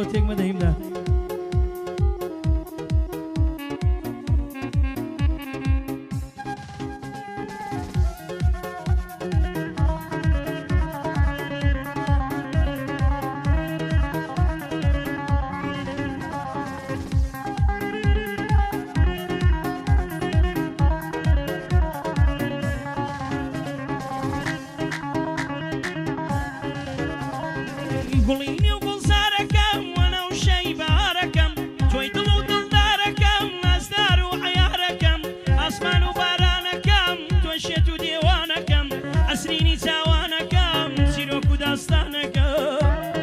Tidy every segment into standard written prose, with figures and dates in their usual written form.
تێک مەدەهیمدا گوڵینی و گوڵزارەکەم وەنەو شەیبارەکەم تۆی دڵ و دڵدارەکەم ئەزدار و عەیارەکەم ئاسمان و بارانەکەم تۆی شێت و دێوانەکەم ئەسرینی چاوانەکەم چیرۆک و داستانەکەم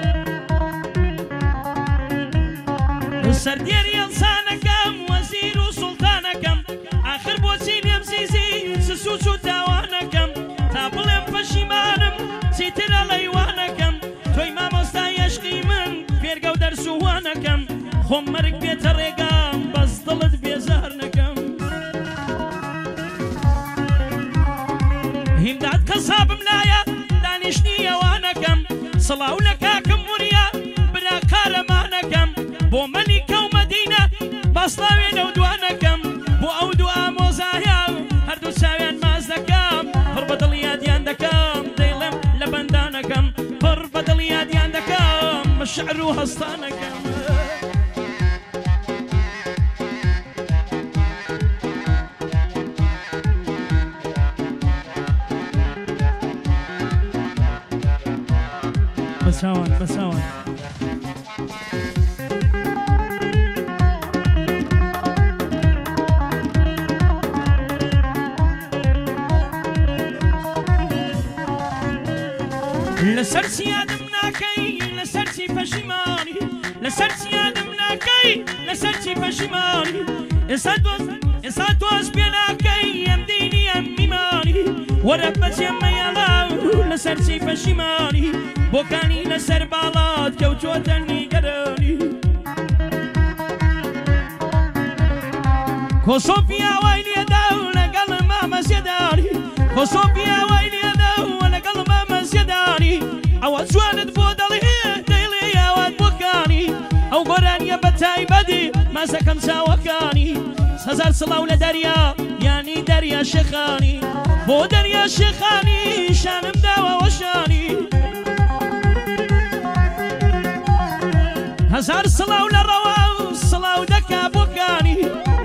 سەردێری ئەڵسانەکەم وەزیر و سوڵتانەکەم ئاخر بۆچی لێم زیزی سسوچ و تاوانەکەم تا بڵێم پەشیمانم چیترە لەیوانەکەم تۆی مامۆستای عەشقی من فێرگە و دەرس و وانەکەم خۆم مەرگ بێتە ڕێگام بەس دڵت بێزار نەکەم هیمداد کەسابم لایە دانیشتنی ئەوانەکەم سڵاو لە کاکم وریا برا قارەمانەکەم بۆ مەلیکە و مەدینە باسڵاوێنە و دوانەکەم بۆ ئەو دوو ئامۆزایە هەردوو چاویان ماز دەکەم پڕ بە دڵ یادیان دەکەم دەیڵێم لە بەندانەکەم پڕ بە دڵ یادیان دەکەم بە شعر و هەستانەکەم بەچاوان بەچاوان لەسەر چیادم ناکەی لەسەر چی پەشیمانی لەسەر چیادم ناکەی لەسەر چی پەشیمانی ئێستا تۆش پێ ناکەی ئەم دینی ئەم میمانی وەرە بەجێم مەیەڵاو لەسەر چی پەشیمانی بۆکانی لەسەر باڵات کەوتووەتە نیگەرانی کۆسۆفیا وای لێدا و لەگەڵ مامەزیێدانی کۆسۆفیا وای لێدا و لەگەڵ مامەزیێدانی ئەوە جوانت بۆ دەڵێ دەیڵێ یاوات بۆکانی ئەو گۆرانیە بە تایبەتی مازەکەم چاوەکانی هەزار سڵاو لە دەریا یانی دەریا شێخانی بۆ دەریا شێخانی شانم داوە شانی هەزار سڵاو لە ڕەوا و سڵاو دەکا بۆکانی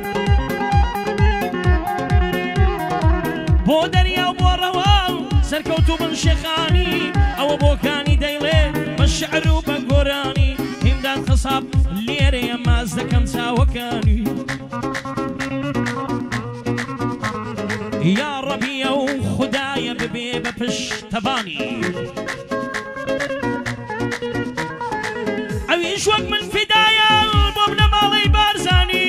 بۆ دەریا و بۆ ڕەوا و سەرکەوتوو بن شێخانی ئەوە بۆکانی دەیڵێ بە شعر و بە گۆرانی هیمداد خەساب لێرەیە ماز دەکەم چاوەکانی یا ڕەبیە و خودایە ببێ بە پشتەبانی ئەویش وەک من فیدایە بۆ بنە ماڵەی بارزانی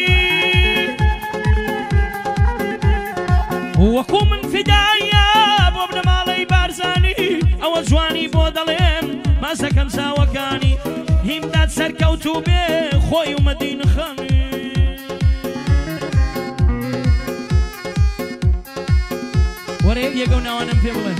وەکو من فیدایە بۆ بنە ماڵەی بارزانی ئەوە جوانی بۆ دەڵێم مازەکەم چاوەکانی هیمداد سەرکەوتوو بێ خۆی و مەدینە خەمی وەرە یەکە و ناوانم پێ بڵێ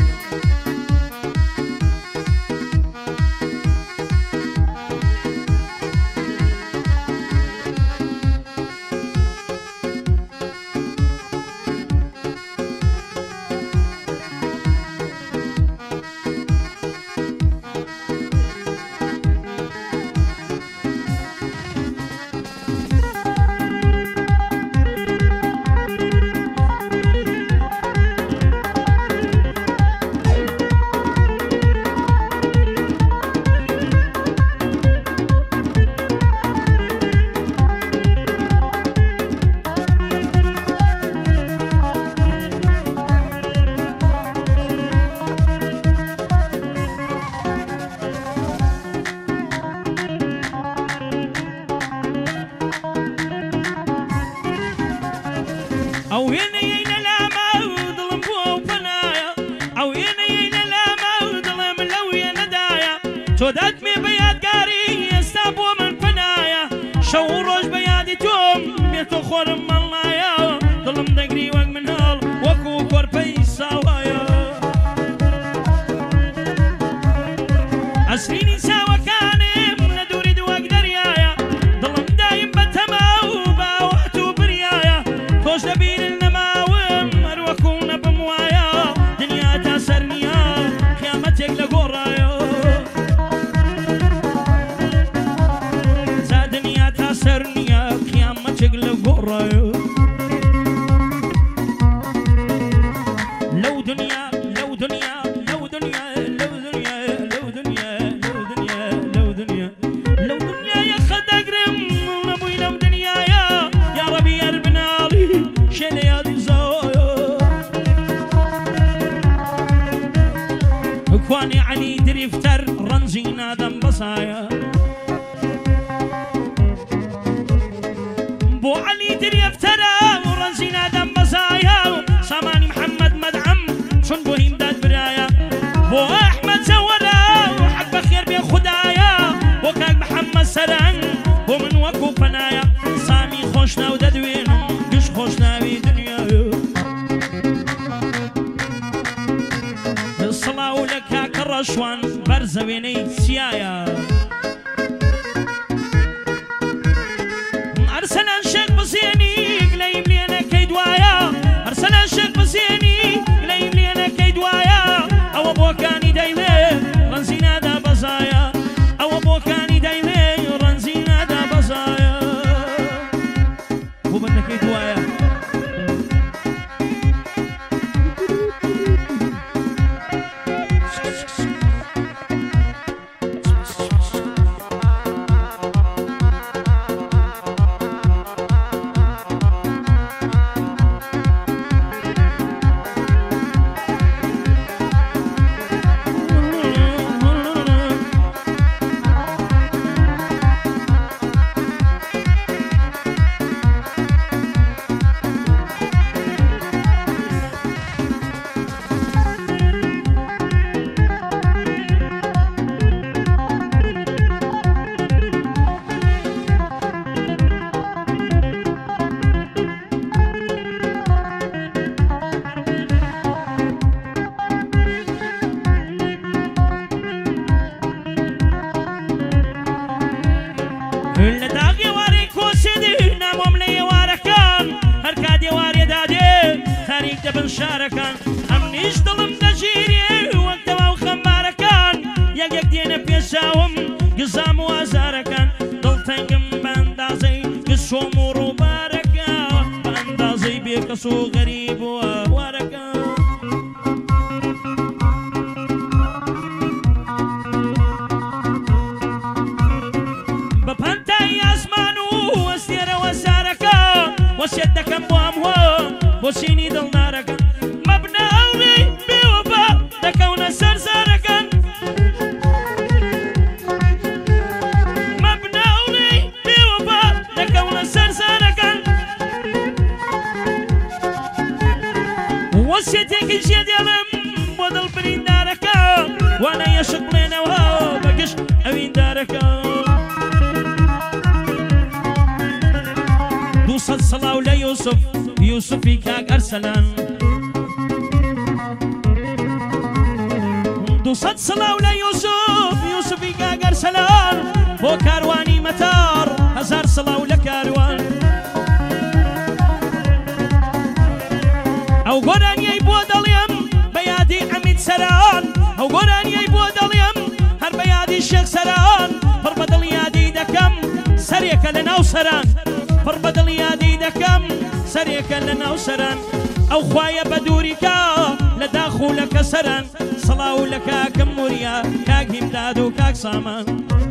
ئەو وێنەیەی لە لامە و دڵم بووە و پەنایە ئەو وێنەیەی لە لامە و دڵم لەو وێنەدایە تۆ داتمێ بە یادگاری ئێستا بۆ من پەنایە شەو و ڕۆژ بە یادی تۆم بێتۆ خۆرم مەڵایە دڵم دەگری وەک مناڵ وەکو کۆرپەی ساوایە ئەسرینی چاوەکانم لە دووری وەک دەریا علی دریفتەر ڕەنجی نادەم بەسایە بۆ علی دریفتەرە و ڕەنجی نادەم بەسایە و سامانی محەممەد مەدعەم چون بۆ هیمداد برایە بۆ ئەحمەد جەوەرە و حەق بەخێر بێ خودایە بۆ کاک محەممەد سەرەنگ بۆ من وەکو پەنایە سامی خۆش ناو دەدوێنم گشت خۆش ناوی دنیایە سڵاو لە کاکە ڕەشوان بەرزەوێنەی چیایە ئەرسەلان شێخ بزێنی گلەیم لێنەکەی دوایە ئەرسەلان شێخ بزێنی گلەیم لێنەکەی دوایە ئەوە بۆکانی دەیڵێ ڕەنجی نادا بەزایە ئەوە بۆکانی دەیڵێ ڕەنجی نادا بەزایە بۆ بەندەکەی دوایە لە داغی وارەی کۆچێدی نامۆم لە ئێوارەکان هەرکا دێوارێ دادێ تاریک دەبن شارەکان ئەم نیش دڵم دەژیرێ وەک دەوا و خەمبارەکان یەکێک دێنە پێشاوم گزام و ئازارەکان دڵتەنگم بە ئەندازەی گشۆم و ڕووبارەکە بە ئەندازەی بێکەس و غەریب و ئەوارەکە وەسێت دەکەم بۆ ئەموە بۆ چینی دڵدارەکەن مەبنە ئەوەی بێوەفا دەکەونە سەر زارەکەن مەبنە ئەوەی بێوەفا دەکەونە سەر زارەکەن وەسێتێکی جێ دێڵم بۆ دڵ بریندارەکە وانە یەشق بڵێنەوە بەگشت ئەویندارەکە دووسەد سڵاو لە یوسف یوسفی کاک ئەرسەلان دووسەد سڵاو لە یوسف یوسفی کاک ئەرسەلان بۆ کاروانی مەتار هەزار سڵاو لە کاروان ئەو گۆرانیەی بۆ دەڵێم بە یادی ئەمید سەران ئەو گۆرانیەی بۆ دەڵێم هەر بە یادی شێخ سەران پڕ بە دڵ یادی دەکەم سەرێکە لە ناو سەران پڕ بە دڵ یادی دەکەم سەرێکە لە ناو سەران ئەو خوایە بە دووریکە لە داخ و لە کەسەران سڵاو لە کاکەم موریا کاک هیمداد و کاک سامان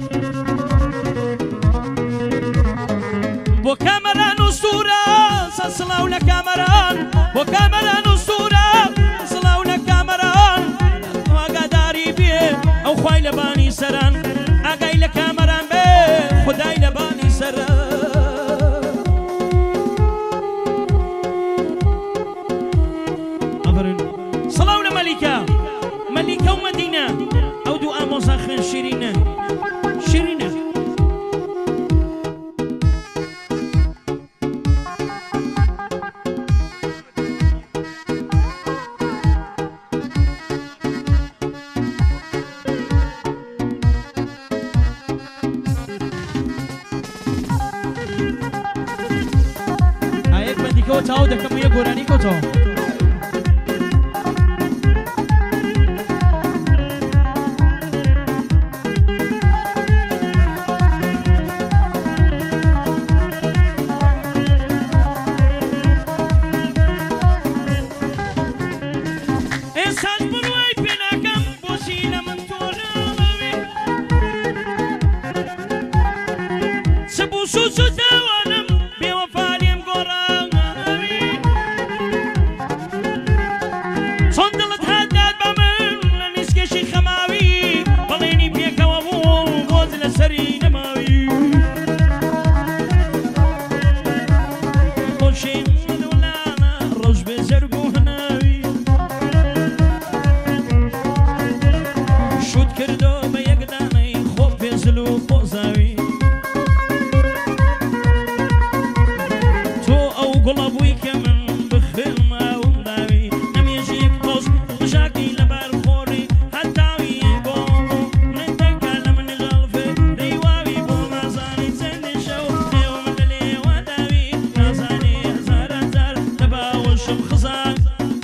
بۆ کامەران و سوورە سڵاو لە کامەران بۆ کامەران و سوورە سڵاو لە کامەران ئاگاداری بێ ئەو خوای لە بانی سەران ئاگای لە کامەران بێ خودای لە بانی سەران سڵاو لە مەلیکە مەلیکە و مەدینە ئەو دوو ئامۆزا خوێن شیرینە شیرینە ئایەک بەندیکەوە تاو دەکەم و یە گۆرانی کۆتەوە خزان